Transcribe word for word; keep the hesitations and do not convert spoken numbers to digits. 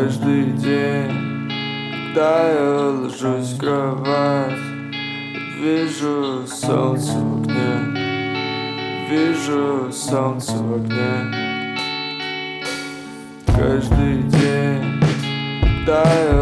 Каждый день, когда я ложусь в кровать, вижу солнце в окне, вижу солнце в окне. Каждый день, когда я